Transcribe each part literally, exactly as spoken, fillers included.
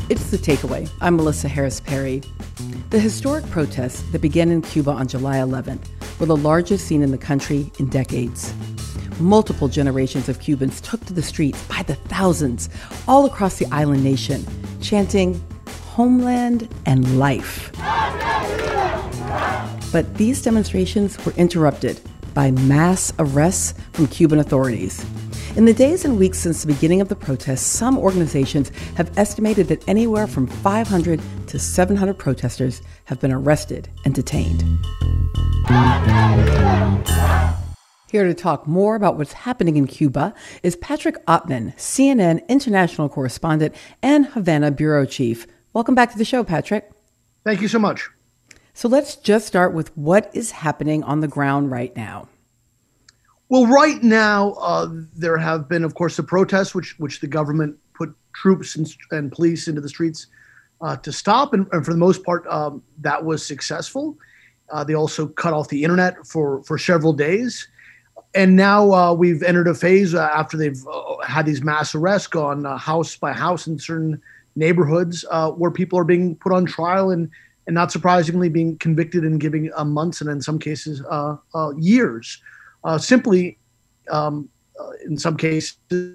It's The Takeaway. I'm Melissa Harris Perry. The historic protests that began in Cuba on July eleventh were the largest seen in the country in decades. Multiple generations of Cubans took to the streets by the thousands all across the island nation, chanting, "Homeland and life." But these demonstrations were interrupted by mass arrests from Cuban authorities. In the days and weeks since the beginning of the protests, some organizations have estimated that anywhere from five hundred to seven hundred protesters have been arrested and detained. Here to talk more about what's happening in Cuba is Patrick Ottman, C N N international correspondent and Havana bureau chief. Welcome back to the show, Patrick. Thank you so much. So let's just start with what is happening on the ground right now. Well, right now, uh, there have been, of course, the protests, which which the government put troops and, and police into the streets uh, to stop. And, and for the most part, um, that was successful. Uh, they also cut off the internet for, for several days. And now uh, we've entered a phase uh, after they've uh, had these mass arrests gone uh, house by house in certain neighborhoods uh, where people are being put on trial and, and not surprisingly being convicted and giving uh, months and in some cases uh, uh, years. Uh, simply, um, uh, in some cases,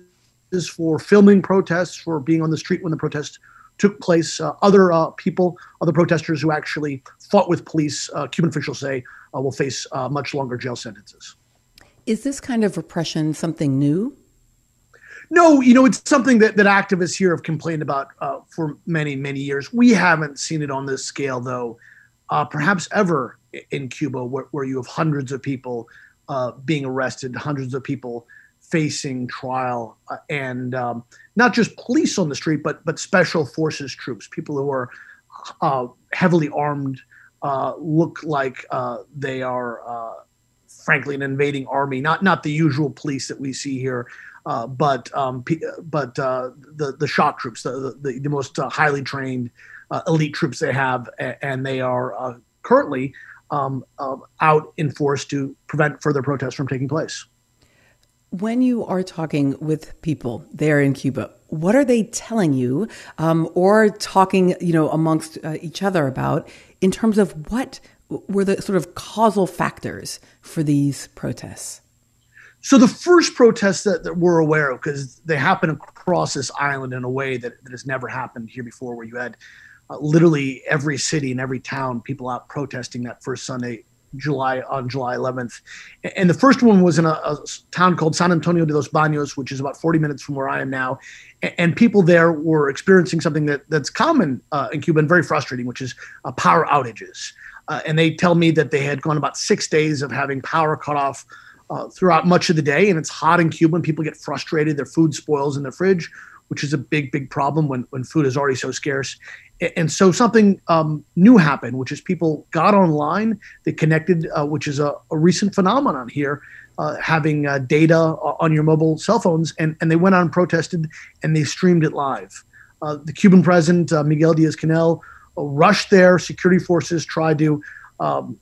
for filming protests, for being on the street when the protest took place. Uh, other uh, people, other protesters who actually fought with police, uh, Cuban officials say, uh, will face uh, much longer jail sentences. Is this kind of repression something new? No, you know, it's something that, that activists here have complained about uh, for many, many years. We haven't seen it on this scale, though, uh, perhaps ever in Cuba, where, where you have hundreds of people Uh, being arrested, hundreds of people facing trial, uh, and um, not just police on the street, but but special forces troops, people who are uh, heavily armed, uh, look like uh, they are, uh, frankly, an invading army. Not not the usual police that we see here, uh, but um, p- but uh, the the shock troops, the the, the most uh, highly trained uh, elite troops they have, and they are uh, currently. Um, uh, out in force to prevent further protests from taking place. When you are talking with people there in Cuba, what are they telling you um, or talking, you know, amongst uh, each other about in terms of what were the sort of causal factors for these protests? So the first protests that, that we're aware of, because they happen across this island in a way that, that has never happened here before, where you had Uh, literally every city and every town, people out protesting that first Sunday, July on July eleventh. And the first one was in a, a town called San Antonio de los Baños, which is about forty minutes from where I am now. And, and people there were experiencing something that that's common uh, in Cuba and very frustrating, which is uh, power outages. Uh, and they tell me that they had gone about six days of having power cut off uh, throughout much of the day. And it's hot in Cuba and people get frustrated. Their food spoils in their fridge, which is a big, big problem when, when food is already so scarce. And so something um, new happened, which is people got online, they connected, uh, which is a, a recent phenomenon here, uh, having uh, data on your mobile cell phones, and, and they went out and protested, and they streamed it live. Uh, the Cuban president, uh, Miguel Diaz-Canel, uh, rushed there. Security forces tried to um,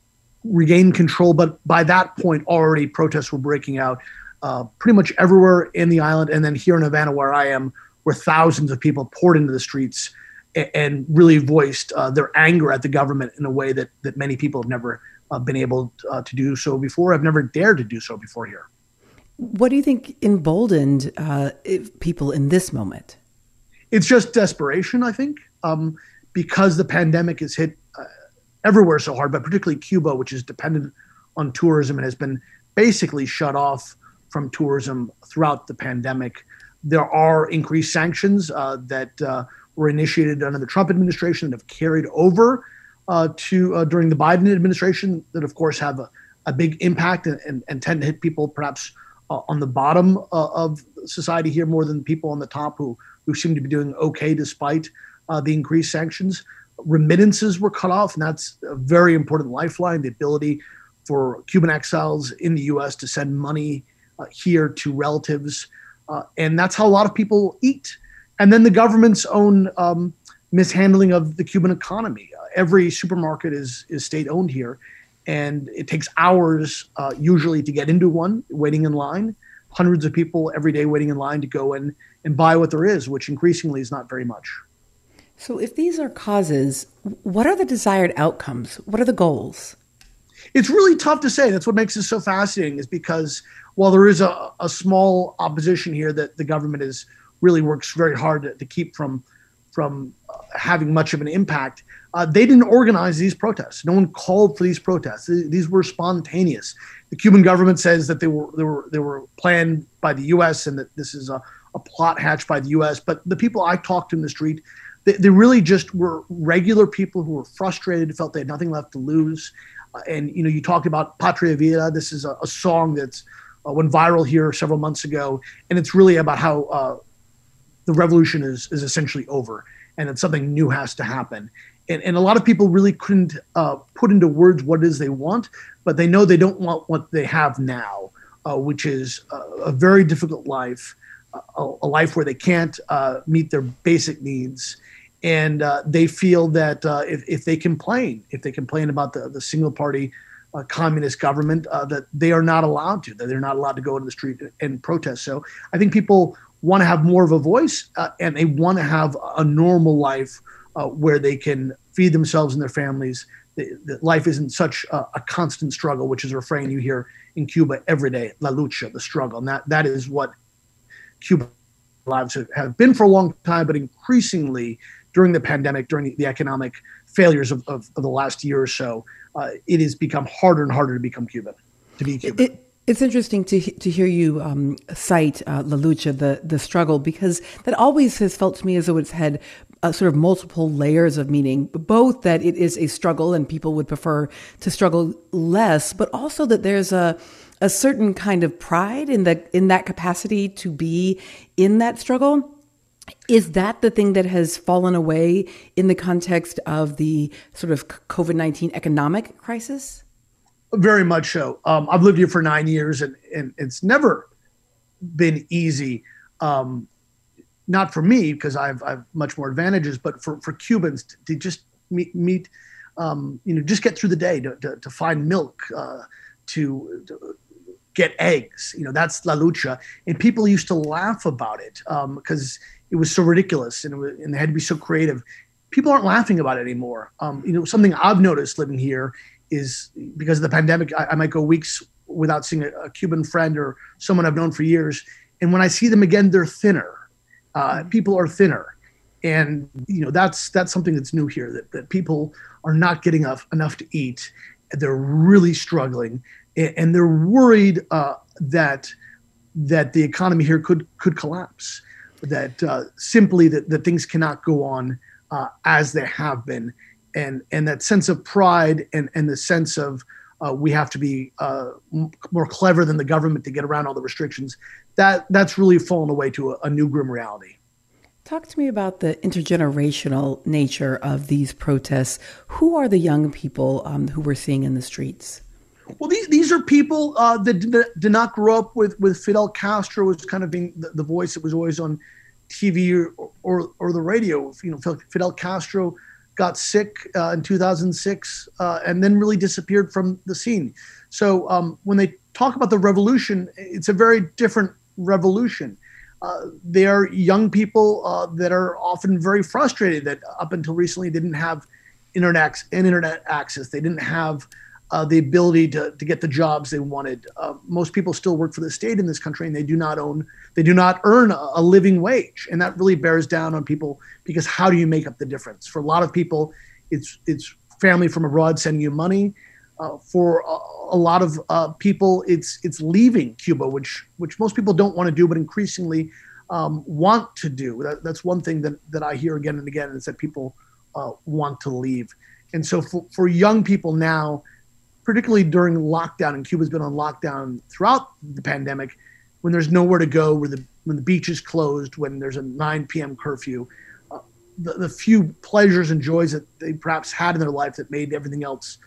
regain control, but by that point, already protests were breaking out uh, pretty much everywhere in the island, and then here in Havana, where I am, where thousands of people poured into the streets and really voiced uh, their anger at the government in a way that that many people have never uh, been able uh, to do so before, have never dared to do so before here. What do you think emboldened uh, people in this moment? It's just desperation, I think, um, because the pandemic has hit uh, everywhere so hard, but particularly Cuba, which is dependent on tourism and has been basically shut off from tourism throughout the pandemic. There are increased sanctions uh, that uh, were initiated under the Trump administration that have carried over uh, to uh, during the Biden administration that, of course, have a, a big impact and, and, and tend to hit people perhaps uh, on the bottom uh, of society here more than people on the top who, who seem to be doing okay despite uh, the increased sanctions. Remittances were cut off, and that's a very important lifeline, the ability for Cuban exiles in the U S to send money uh, here to relatives. Uh, and that's how a lot of people eat. And then the government's own um, mishandling of the Cuban economy. Uh, every supermarket is is state-owned here, and it takes hours uh, usually to get into one, waiting in line. Hundreds of people every day waiting in line to go in and buy what there is, which increasingly is not very much. So if these are causes, what are the desired outcomes? What are the goals? It's really tough to say. That's what makes it so fascinating, is because while there is a, a small opposition here that the government is really works very hard to, to keep from from uh, having much of an impact, uh, they didn't organize these protests. No one called for these protests. These were spontaneous. The Cuban government says that they were they were they were planned by the U S and that this is a, a plot hatched by the U S. But the people I talked to in the street, they, they really just were regular people who were frustrated, felt they had nothing left to lose. Uh, and you know, you talked about Patria Vida. This is a, a song that's uh, went viral here several months ago, and it's really about how uh, the revolution is is essentially over, and that something new has to happen. And, and a lot of people really couldn't uh, put into words what it is they want, but they know they don't want what they have now, uh, which is a, a very difficult life, a, a life where they can't uh, meet their basic needs. And uh, they feel that uh, if, if they complain, if they complain about the, the single party uh, communist government, uh, that they are not allowed to, that they're not allowed to go into the street and protest. So I think people want to have more of a voice, uh, and they want to have a normal life uh, where they can feed themselves and their families. The, the life isn't such a, a constant struggle, which is a refrain you hear in Cuba every day, la lucha, the struggle. And that, that is what Cuban lives have, have been for a long time, but increasingly during the pandemic, during the, the economic failures of, of, of the last year or so, uh, it has become harder and harder to become Cuban, to be Cuban. It, It's interesting to to hear you um, cite uh, La Lucha, the the struggle, because that always has felt to me as though it's had uh, sort of multiple layers of meaning, both that it is a struggle and people would prefer to struggle less, but also that there's a a certain kind of pride in that in that capacity to be in that struggle. Is that the thing that has fallen away in the context of the sort of COVID nineteen economic crisis? Very much so. Um, I've lived here for nine years, and, and it's never been easy. Um, not for me, because I've I've much more advantages, but for, for Cubans to, to just meet, meet um, you know, just get through the day, to, to, to find milk, uh, to, to get eggs. You know, that's La Lucha. And people used to laugh about it because um, it was so ridiculous, and, it was, and they had to be so creative. People aren't laughing about it anymore. Um, you know, something I've noticed living here is because of the pandemic, I, I might go weeks without seeing a, a Cuban friend or someone I've known for years. And when I see them again, they're thinner. Uh, people are thinner. And, you know, that's that's something that's new here, that, that people are not getting enough, enough to eat. They're really struggling. And, and they're worried uh, that that the economy here could could collapse, that uh, simply that, that things cannot go on uh, as they have been. And and that sense of pride and, and the sense of uh, we have to be uh, m- more clever than the government to get around all the restrictions, that that's really fallen away to a, a new grim reality. Talk to me about the intergenerational nature of these protests. Who are the young people um, who we're seeing in the streets? Well, these these are people uh, that did, did not grow up with, with Fidel Castro as kind of being the, the voice that was always on T V or, or, or the radio. You know, Fidel Castro got sick uh, in two thousand six uh, and then really disappeared from the scene. So um, when they talk about the revolution, it's a very different revolution. Uh, they are young people uh, that are often very frustrated that up until recently didn't have internet, internet access. They didn't have uh, the ability to, to get the jobs they wanted. Uh, most people still work for the state in this country, and they do not own, they do not earn a, a living wage. And that really bears down on people, because how do you make up the difference? For a lot of people, it's it's family from abroad sending you money. Uh, for a, a lot of uh, people, it's it's leaving Cuba, which which most people don't want to do, but increasingly um, want to do. That, that's one thing that, that I hear again and again, is that people uh, want to leave. And so for, for young people now, particularly during lockdown, and Cuba's been on lockdown throughout the pandemic, when there's nowhere to go, where the when the beach is closed, when there's a nine p.m. curfew, uh, the, the few pleasures and joys that they perhaps had in their life that made everything else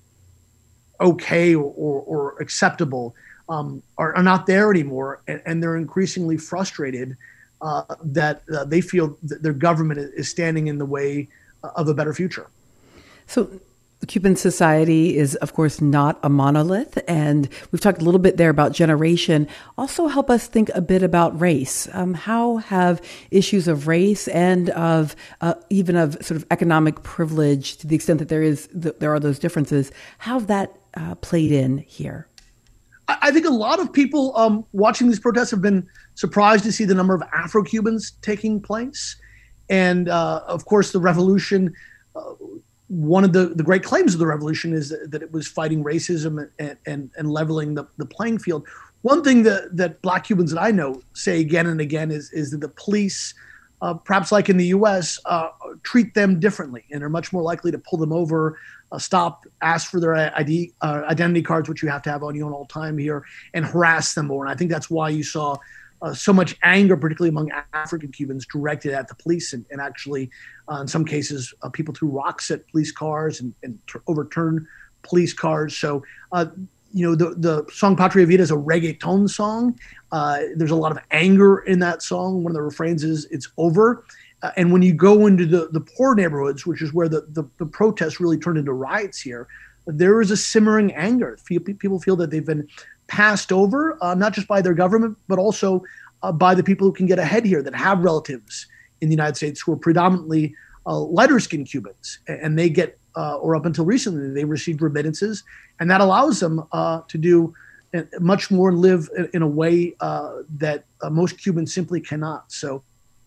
okay or, or, or acceptable um, are, are not there anymore. And, and they're increasingly frustrated uh, that uh, they feel that their government is standing in the way of a better future. So Cuban society is, of course, not a monolith, and we've talked a little bit there about generation. Also help us think a bit about race. Um, how have issues of race and of uh, even of sort of economic privilege, to the extent that there is there are those differences, how have that uh, played in here? I think a lot of people um, watching these protests have been surprised to see the number of Afro-Cubans taking place. And uh, of course, the revolution, uh, one of the, the great claims of the revolution is that, that it was fighting racism and, and, and leveling the, the playing field. One thing that, that Black Cubans that I know say again and again is, is that the police, uh, perhaps like in the U S, uh, treat them differently and are much more likely to pull them over, uh, stop, ask for their I D, uh, identity cards, which you have to have on you at all time here, and harass them more. And I think that's why you saw Uh, so much anger, particularly among African Cubans, directed at the police, and, and actually, uh, in some cases, uh, people threw rocks at police cars and, and t- overturned police cars. So, uh, you know, the, the song Patria Vida is a reggaeton song. Uh, there's a lot of anger in that song. One of the refrains is, it's over. Uh, and when you go into the, the poor neighborhoods, which is where the, the, the protests really turned into riots here, there is a simmering anger. People feel that they've been passed over, uh, not just by their government, but also uh, by the people who can get ahead here that have relatives in the United States who are predominantly uh, lighter-skinned Cubans. And they get, uh, or up until recently, they received remittances. And that allows them uh, to do much more and live in a way uh, that uh, most Cubans simply cannot. So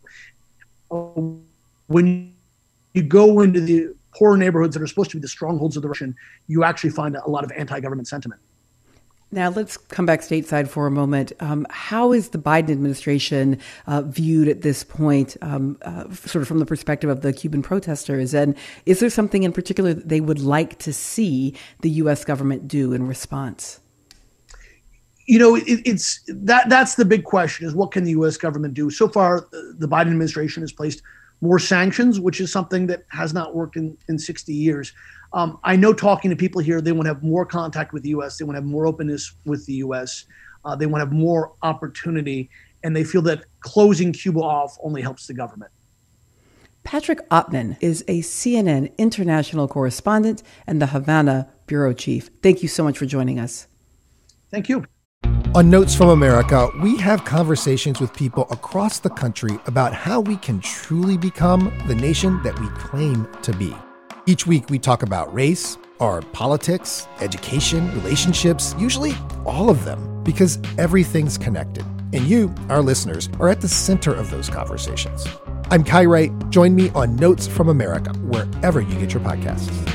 uh, when you go into the poor neighborhoods that are supposed to be the strongholds of the revolution, you actually find a lot of anti-government sentiment. Now, let's come back stateside for a moment. Um, how is the Biden administration uh, viewed at this point, um, uh, sort of from the perspective of the Cuban protesters? And is there something in particular that they would like to see the U S government do in response? You know, it, it's that that's the big question, is what can the U S government do? So far, the Biden administration has placed more sanctions, which is something that has not worked in, in sixty years. Um, I know, talking to people here, they want to have more contact with the U S. They want to have more openness with the U S. Uh, they want to have more opportunity, and they feel that closing Cuba off only helps the government. Patrick Ottman is a C N N international correspondent and the Havana bureau chief. Thank you so much for joining us. Thank you. On Notes from America, we have conversations with people across the country about how we can truly become the nation that we claim to be. Each week, we talk about race, our politics, education, relationships, usually all of them, because everything's connected. And you, our listeners, are at the center of those conversations. I'm Kai Wright. Join me on Notes from America, wherever you get your podcasts.